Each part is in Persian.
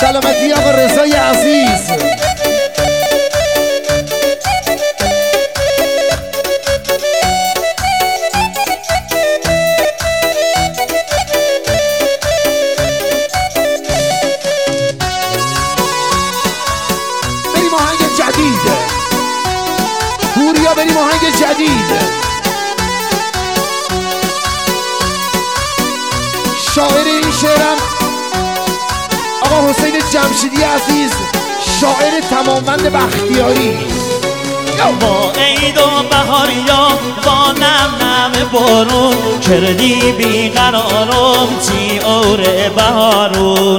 سلامتی آقا رضای عزیز. بریم آهنگ جدید پوریا، بریم آهنگ جدید. شاعر این شعرم آقا حسین جمشیدی عزیز، شاعر تماموند بختیاری. با عید و بهار یا با نم نم بارون کردی بیقرارم تی اور بهارون.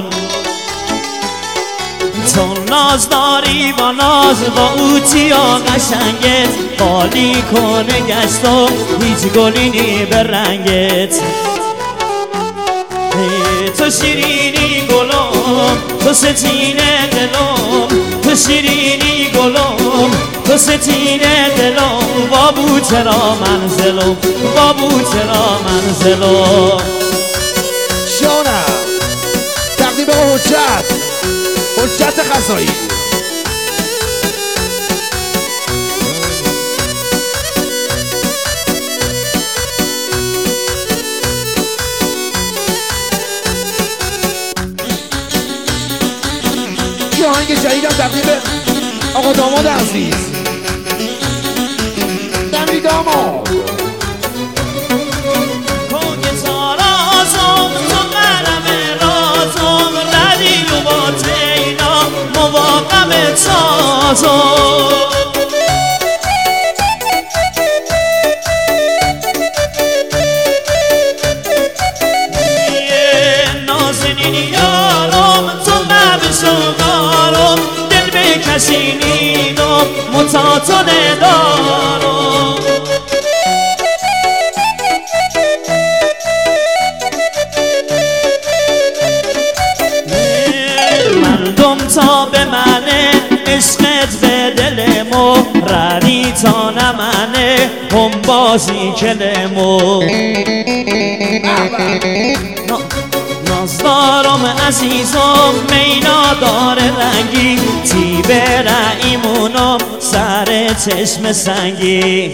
تو ناز داری با ناز با اوتیا قشنگت خالی کنه گشتم هیچ گلینی به رنگت. تو شیرینی گلم تو ستینه دلم، تو شیرینی گلم تو ستینه دلم. بابو چرا منزلم بابو چرا منزلم. شانم تقدیم آقا حجت خزایی. یه آهنگ جدیدم تقدیم آقا داماد عزیز. دمی داماد کنگ تارازم تو قلم رازم ردی رو با تینا مواقم تازم. نازنین یارم تو شدارم دل به کسی نیدم متاتونه دارم. مردم تا به منه عشقت به دلمو ردی تا نمنه هم بازی کلمو. نازدارم عزیزم مینا داره رنگی تی به رعیمونم سر چشم سنگی.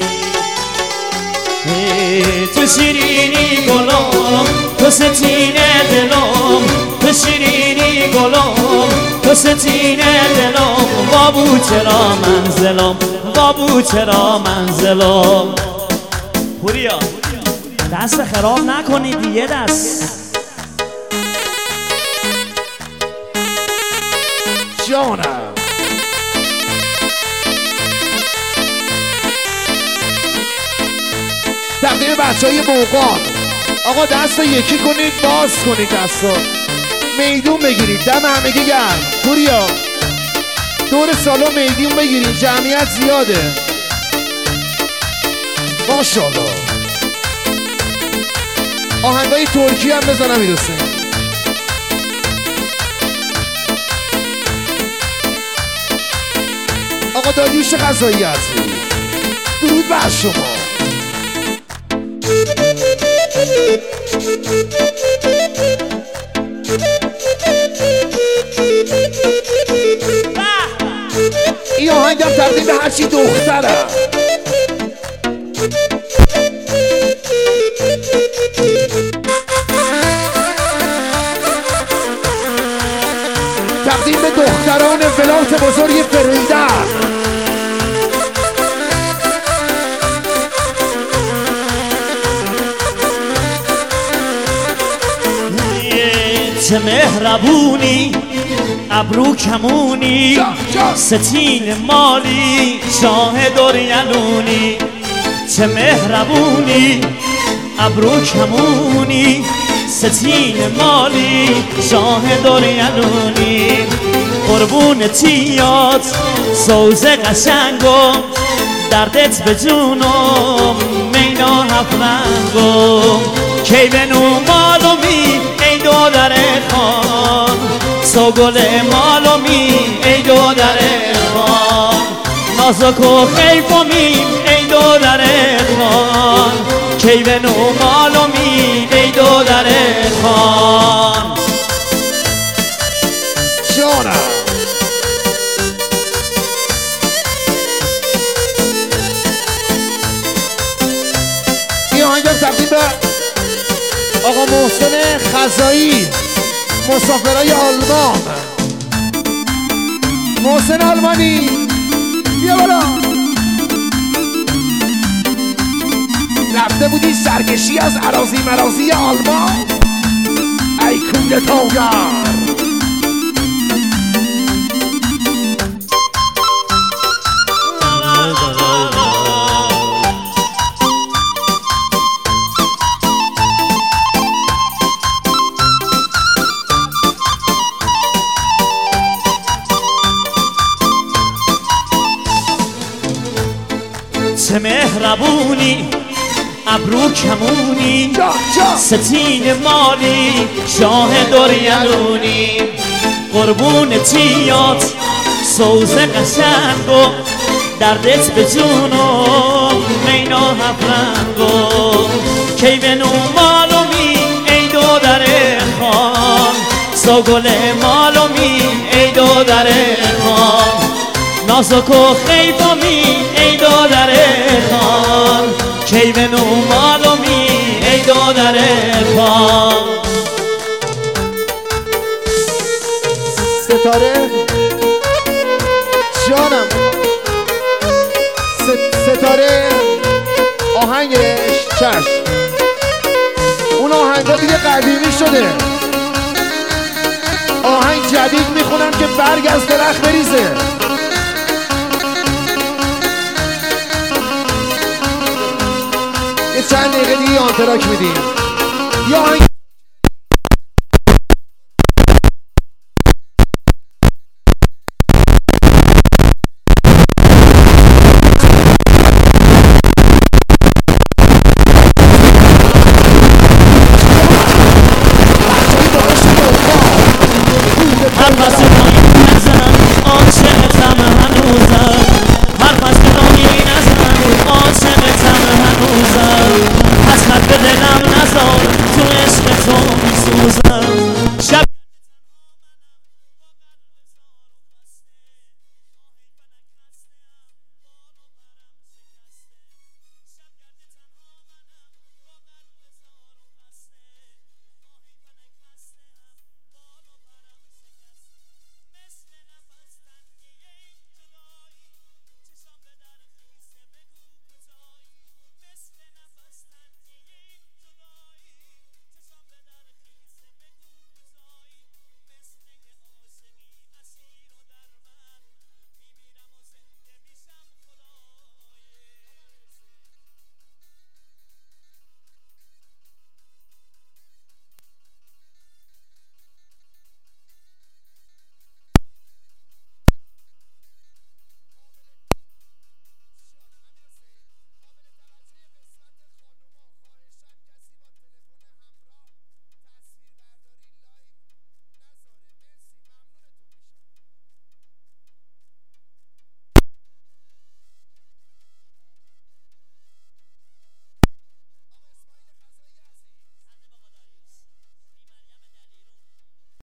تو شیرینی گلم تو ستینه دلم، تو شیرینی گلم تو ستینه دلم. بابو چرا منزلم بابو چرا منزلم. پوریا دست خراب نکنید یه دست. جانم تقدیم بچه های موقان. آقا دست یکی کنید باز کنید دستا میدون بگیرید دم همگی گرم. پوریا دور سالن میدون بگیرید جمعیت زیاده. ماشاءالله آهنگای ترکی هم بزنم میدوسته. آقا داریوش غذایی هستی، درود بر شما. این آهنگم تقدیم به هرچی دخترم. تقدیم به دختران ولایت بزرگ فریده. چه مهربونی ابرو کمونی ستین مالی شاه دوریالونی. چه مهربونی ابرو کمونی ستین مالی شاه دوریالونی. قربون تیات سوز قشنگم دردت به جونم مینا هفرنگم. کی بنو مالومی ای دادر خان سو گل مالومی ای دادر خان. نازک و خیفمیم ای دادر خان کی بنو مالومی ای دادر خان. جانم. این آهنگم تقدیم به آقا محسن خزایی، مسافرای آلمان. محسن آلمانی بیا بالا. رفته بودی سرکشی از اراضی مرازی آلمان، ای کوله تاگر. چه مهربونی ابرو کمونی، ستین مالی شاه دوریالونی، قربون چیات سوز قشنگو، دردت به جونو مینا هفرنگو. کی بنو مالومی ای دو در خان، سوگل مالومی ای دو در خان، نازکو خیفامی ای دو در خان، کی بنو مالومی ای دو در خان. ستاره جانم، ستاره آهنگش چشم، اون آهنگا دیگه قدیمی شده، آهنگ جدید میخونم که برگ از درخت بریزه. یه چند دقیقه دیگه آنتراک میدیم. یه آهنگ هم